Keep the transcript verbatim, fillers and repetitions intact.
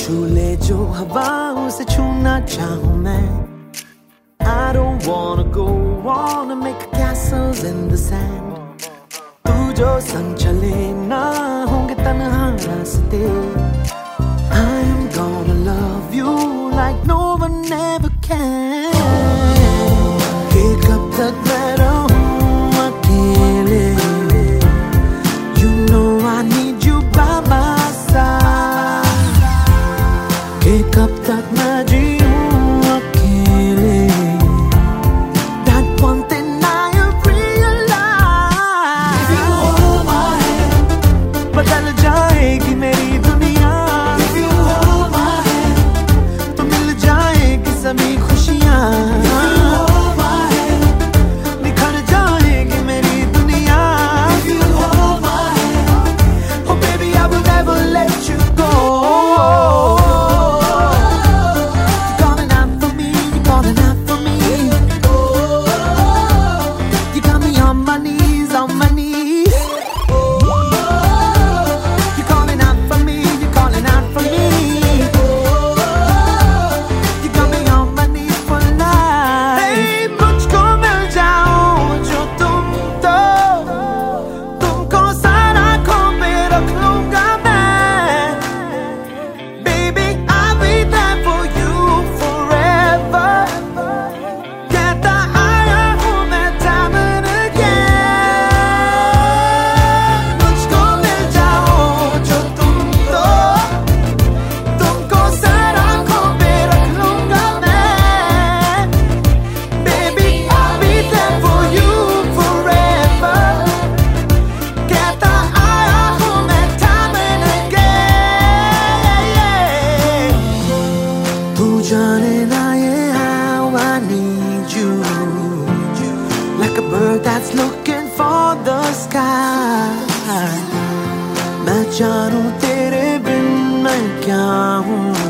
छू ले जो हवाओं से छूना चाहूं मैं. I don't wanna go on and make castles in the sand. तू जो संग चले ना होंगे तन्हा रास्ते. I am gonna love you like no one ever can. कि कब तक मैं रहूं अकेले. You know I need you by my side. कि कब तक मैं जीऊं अकेले. That one thing I have realized. If you hold my hand, बदल जाएगी मेरी दुनिया. If you hold my hand, तो मिल जाएगी सभी खुशियाँ. If you hold my hand, निखर जाएगी मेरी दुनिया. If you hold my hand, oh baby I will never let you go. You're calling out for me, you're calling out for me. You got me on my knees, on my knees. You're calling out for me, you're calling out for me. You got me on my knees for life. Hey, मुझको मिल जाओ जो तुम तो. तुमको सारा खो पे रख लूंगा मैं. Baby I'll be there for you forever. कहता आया हूँ मैं time and again. मुझको मिल जाओ जो तुम तो. तुमको सारा खो पे रख लूंगा मैं. Baby I'll be there for you forever. कहता आया हूँ मैं time and again. तू जाने ना ये how I need you. Like a bird that's looking for the sky. मैं जानूं तेरे बिन मैं क्या हूँ.